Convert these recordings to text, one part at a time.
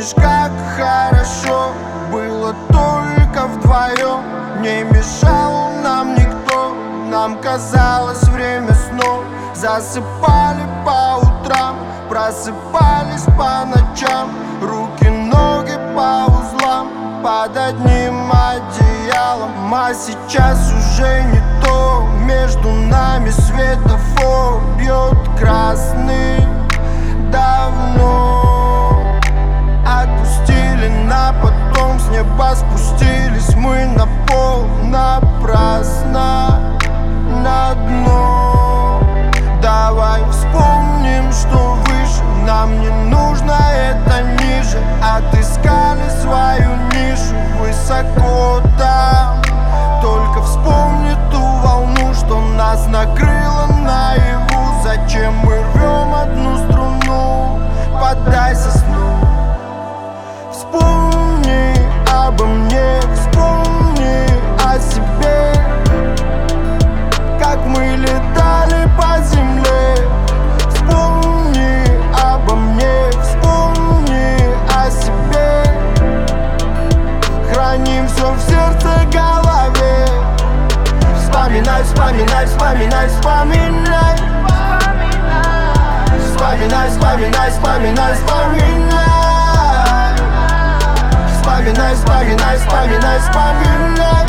Помнишь, как хорошо было только вдвоем? Не мешал нам никто, нам казалось время снов. Засыпали по утрам, просыпались по ночам. Руки, ноги по узлам, под одним одеялом. А сейчас уже не то, между нами светофор бьет красный. Давно отпустили на потом, с неба спустились мы на пол напрасно, на дно. Давай вспомним, что выше нам не нужно, это ниже. Отыскали свою нишу высоко там. Только вспомни ту волну, что нас накрыло наяву. Зачем мы рвем одну струну? Поддайся сну. Вспомни обо мне, вспомни о себе, как мы летали по земле. Вспомни обо мне, вспомни о себе. Храним все в сердце, голове. Вспоминай, вспоминай, вспоминай, вспоминай. Вспоминай, вспоминай, вспоминай, вспоминай. Вспоминай, вспоминай, вспоминай, вспоминай.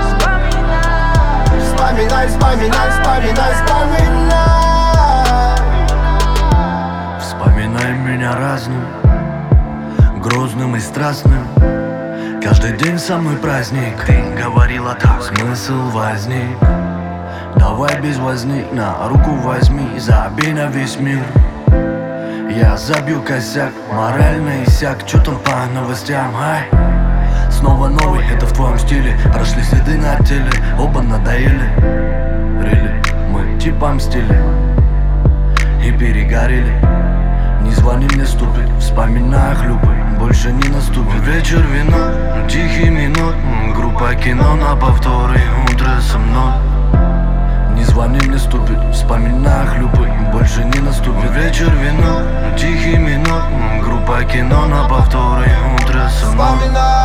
Вспоминай, вспоминай, вспоминай, вспоминай. Вспоминай меня разным, грозным и страстным. Каждый день со мной праздник. Ты говорила так, смысл возник. Давай без возни, на руку возьми, забей на весь мир. Я забью косяк, морально иссяк. Чё там по новостям, ай? Снова новый, это в твоем стиле. Прошли следы на теле, оба надоели. Рили, мы типа мстили и перегорели. Не звони, мне ступит, вспоминаю хлюпай, больше не наступит. Вечер, вино, тихий минут, группа кино на повторы, утро со мной. Не звони, мне ступит, вспоминаю хлюпай, больше не наступит. Вечер, вино, тихий минут, группа кино на повторы, утро со мной.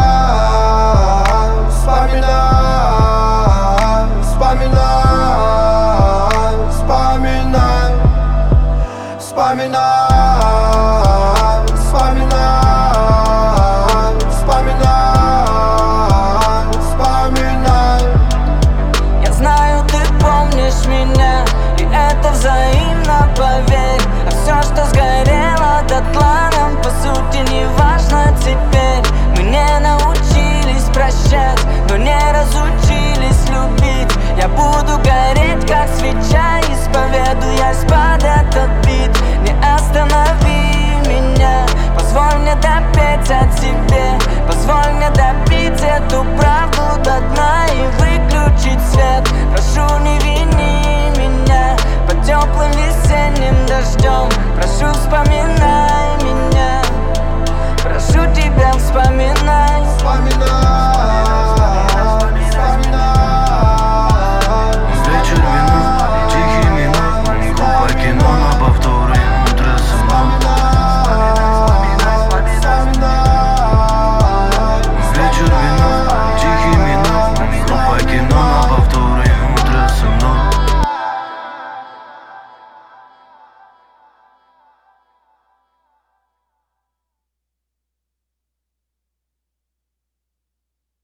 Вспоминай, вспоминай, вспоминай, вспоминай, вспоминай, вспоминай, вспоминай, вспоминай. Я знаю, ты помнишь меня, и это взаимно, поверь. А все, что сгорело дотла, нам по сути не важно теперь. Мы не научились прощать, но не разучились любить. Я буду гореть, как свеча, исповедуясь под этот бит. Не останови меня, позволь мне допеть о тебе. Позволь мне допить эту правду до дна и выключить свет. Прошу, не вини меня под теплым весенним дождем. Прошу, вспоминай меня, прошу тебя, вспоминай. Вспоминай.